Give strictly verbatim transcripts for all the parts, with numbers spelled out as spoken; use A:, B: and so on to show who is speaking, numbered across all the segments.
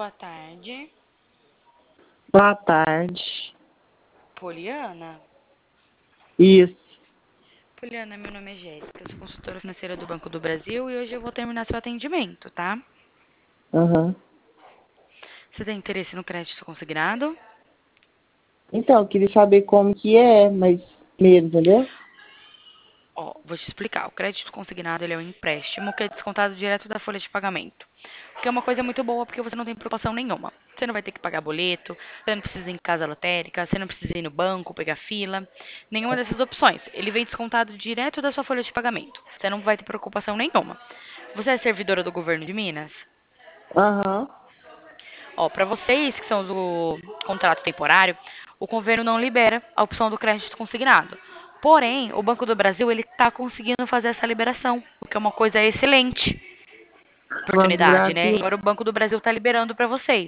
A: Boa tarde.
B: Boa tarde.
A: Poliana?
B: Isso.
A: Poliana, meu nome é Jéssica, sou consultora financeira do Banco do Brasil e hoje eu vou terminar seu atendimento, tá?
B: Aham.
A: Você tem interesse no crédito consignado?
B: Então, eu queria saber como que é, mas primeiro, entendeu?
A: Ó, vou te explicar. O crédito consignado ele é um empréstimo que é descontado direto da folha de pagamento. O que é uma coisa muito boa porque você não tem preocupação nenhuma. Você não vai ter que pagar boleto, você não precisa ir em casa lotérica, você não precisa ir no banco, pegar fila. Nenhuma dessas opções. Ele vem descontado direto da sua folha de pagamento. Você não vai ter preocupação nenhuma. Você é servidora do governo de Minas?
B: Aham.
A: Ó, para vocês que são do contrato temporário, o governo não libera a opção do crédito consignado. Porém, o Banco do Brasil ele está conseguindo fazer essa liberação, o que é uma coisa excelente,
B: Banco do
A: oportunidade, né?
B: Brasil.
A: Agora o Banco do Brasil está liberando para vocês.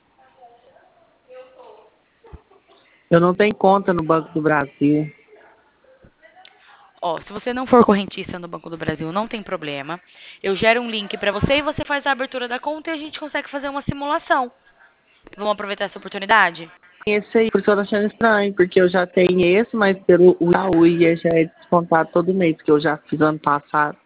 B: Eu não tenho conta no Banco do Brasil.
A: Ó, se você não for correntista no Banco do Brasil, não tem problema. Eu gero um link para você e você faz a abertura da conta e a gente consegue fazer uma simulação. Vamos aproveitar essa oportunidade?
B: Esse aí, porque eu tô achando estranho, porque eu já tenho esse, mas pelo o Itaú e já é descontado todo mês, que eu já fiz ano passado.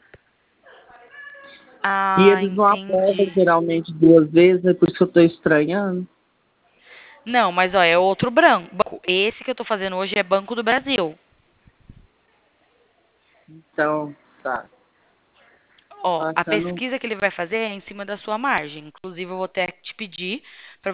B: E
A: Ah,
B: eles não aprovam
A: entendi.
B: geralmente duas vezes, é por isso que eu tô estranhando.
A: Não, mas ó, é outro branco. Esse que eu tô fazendo hoje é Banco do Brasil.
B: Então, tá. Tô
A: Ó, a
B: achando.
A: pesquisa que ele vai fazer é em cima da sua margem. Inclusive, eu vou até te pedir para